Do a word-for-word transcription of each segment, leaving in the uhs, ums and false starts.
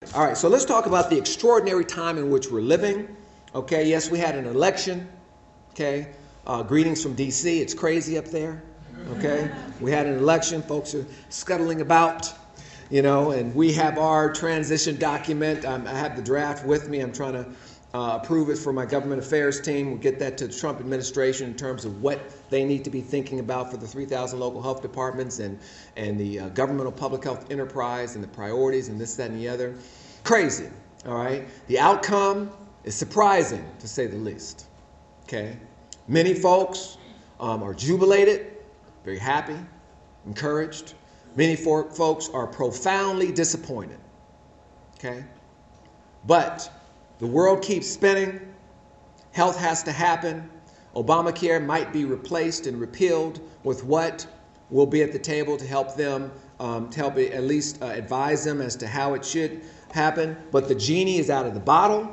All right, so let's talk about the extraordinary time in which we're living. Okay, yes, we had an election. Okay, uh, greetings from D C. It's crazy up there. Okay, we had an election. Folks are scuttling about, you know, and we have our transition document. Um, I have the draft with me. I'm trying to uh, approve it for my government affairs team. We'll get that to the Trump administration in terms of what they need to be thinking about for the three thousand local health departments and, and the uh, governmental public health enterprise and the priorities and this, that, and the other. Crazy, all right? The outcome is surprising, to say the least, okay? Many folks um, are jubilated, very happy, encouraged. Many for folks are profoundly disappointed, okay? But the world keeps spinning. Health has to happen. Obamacare might be replaced and repealed with what will be at the table to help them, um, to help at least uh, advise them as to how it should happen. But the genie is out of the bottle,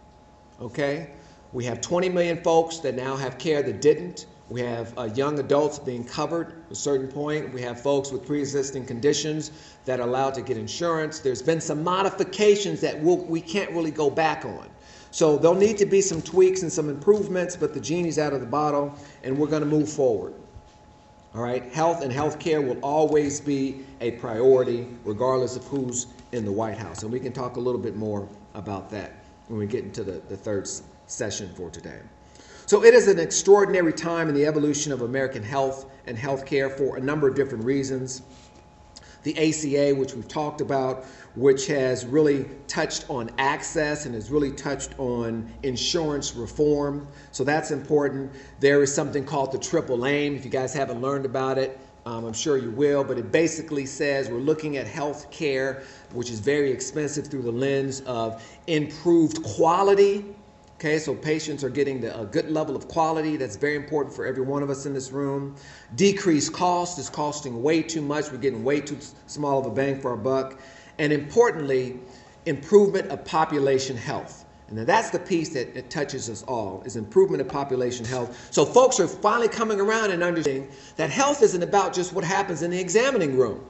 okay? We have twenty million folks that now have care that didn't. We have uh, young adults being covered at a certain point. We have folks with pre-existing conditions that are allowed to get insurance. There's been some modifications that we'll, we can't really go back on. So there'll need to be some tweaks and some improvements, but the genie's out of the bottle, and we're going to move forward. All right? Health and health care will always be a priority, regardless of who's in the White House. And we can talk a little bit more about that when we get into the, the third session for today. So it is an extraordinary time in the evolution of American health and health care for a number of different reasons. The A C A, which we've talked about, which has really touched on access and has really touched on insurance reform. So that's important. There is something called the triple aim. If you guys haven't learned about it, um, I'm sure you will. But it basically says we're looking at health care, which is very expensive, through the lens of improved quality. Okay, so patients are getting the, a good level of quality. That's very important for every one of us in this room. Decreased cost is costing way too much. We're getting way too small of a bang for our buck. And importantly, improvement of population health. And now that's the piece that it touches us all, is improvement of population health. So folks are finally coming around and understanding that health isn't about just what happens in the examining room.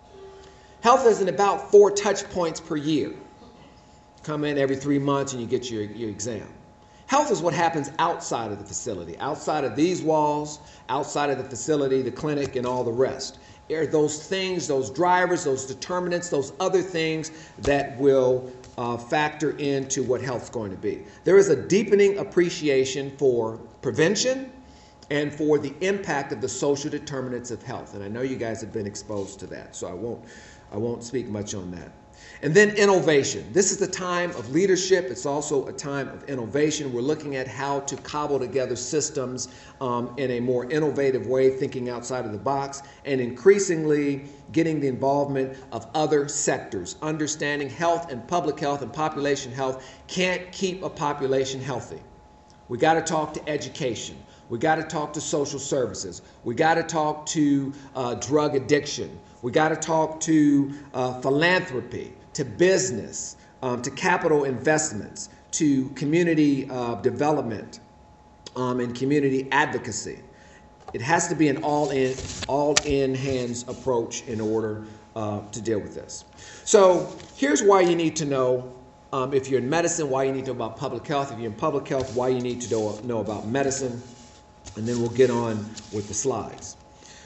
Health isn't about four touch points per year. Come in every three months and you get your, your exam. Health is what happens outside of the facility, outside of these walls, outside of the facility, the clinic, and all the rest. There are those things, those drivers, those determinants, those other things that will uh, factor into what health's going to be. There is a deepening appreciation for prevention and for the impact of the social determinants of health. And I know you guys have been exposed to that, so I won't, I won't speak much on that. And then innovation. This is the time of leadership. It's also a time of innovation. We're looking at how to cobble together systems um, in a more innovative way, thinking outside of the box, and increasingly getting the involvement of other sectors. Understanding health and public health and population health can't keep a population healthy. We got to talk to education. We got to talk to social services. We got to talk to uh, drug addiction. We got to talk to uh, philanthropy, to business, um, to capital investments, to community uh, development um, and community advocacy. It has to be an all-in, all-in hands approach in order uh, to deal with this. So here's why you need to know, um, if you're in medicine, why you need to know about public health. If you're in public health, why you need to know, know about medicine. And then we'll get on with the slides.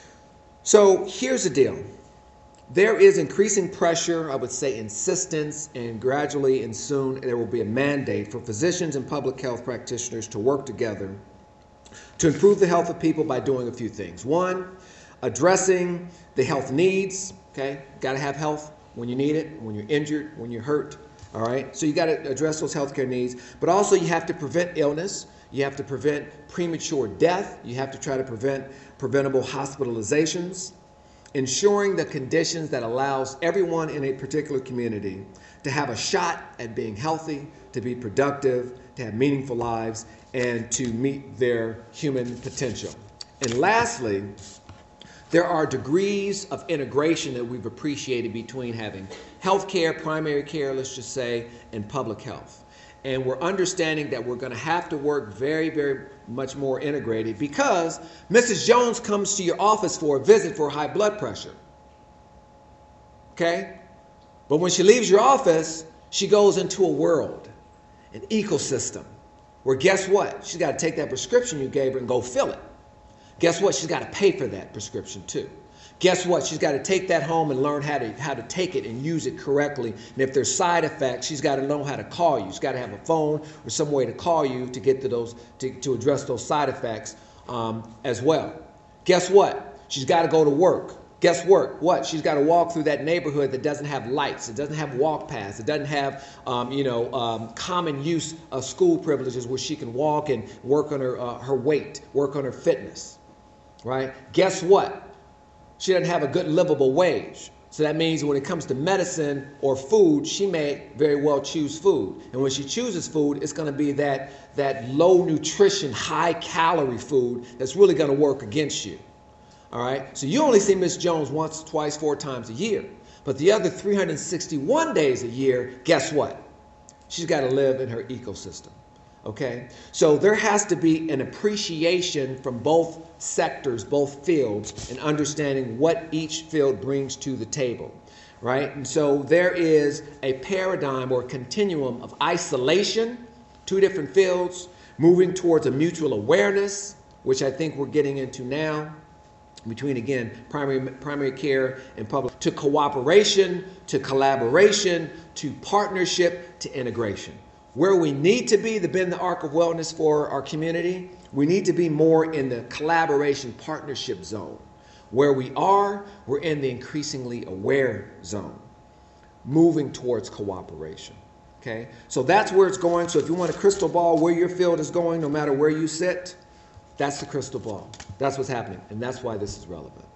So here's the deal. There is increasing pressure, I would say insistence, and gradually and soon there will be a mandate for physicians and public health practitioners to work together to improve the health of people by doing a few things. One, addressing the health needs, okay? Got to have health when you need it, when you're injured, when you're hurt, all right? So you got to address those healthcare needs, but also you have to prevent illness. You have to prevent premature death. You have to try to prevent preventable hospitalizations. Ensuring the conditions that allows everyone in a particular community to have a shot at being healthy, to be productive, to have meaningful lives, and to meet their human potential. And lastly, there are degrees of integration that we've appreciated between having healthcare, primary care, let's just say, and public health. And we're understanding that we're going to have to work very, very much more integrated, because Missus Jones comes to your office for a visit for high blood pressure. Okay? But when she leaves your office, She goes into a world, an ecosystem, where guess what? She's got to take that prescription you gave her and go fill it. Guess what? She's got to pay for that prescription too. Guess what? She's got to take that home and learn how to how to take it and use it correctly. And if there's side effects, she's got to know how to call you. She's got to have a phone or some way to call you to get to those to, to address those side effects um, as well. Guess what? She's got to go to work. Guess what? What? She's got to walk through that neighborhood that doesn't have lights. It doesn't have walk paths. It doesn't have, um, you know, um, common use of school privileges where she can walk and work on her uh, her weight, work on her fitness, right? Guess what? She doesn't have a good livable wage. So that means when it comes to medicine or food, she may very well choose food. And when she chooses food, it's going to be that, that low nutrition, high calorie food that's really going to work against you. All right. So you only see Miss Jones once, twice, four times a year. But the other three hundred sixty-one days a year, guess what? She's got to live in her ecosystem. Okay. So there has to be an appreciation from both sectors, both fields, and understanding what each field brings to the table. Right. And so there is a paradigm or continuum of isolation, two different fields, moving towards a mutual awareness, which I think we're getting into now, between, again, primary primary care and public, to cooperation, to collaboration, to partnership, to integration. Where we need to be to bend the arc of wellness for our community, we need to be more in the collaboration partnership zone. Where we are, we're in the increasingly aware zone, moving towards cooperation. Okay, so that's where it's going. So if you want a crystal ball where your field is going, no matter where you sit, that's the crystal ball. That's what's happening, and that's why this is relevant.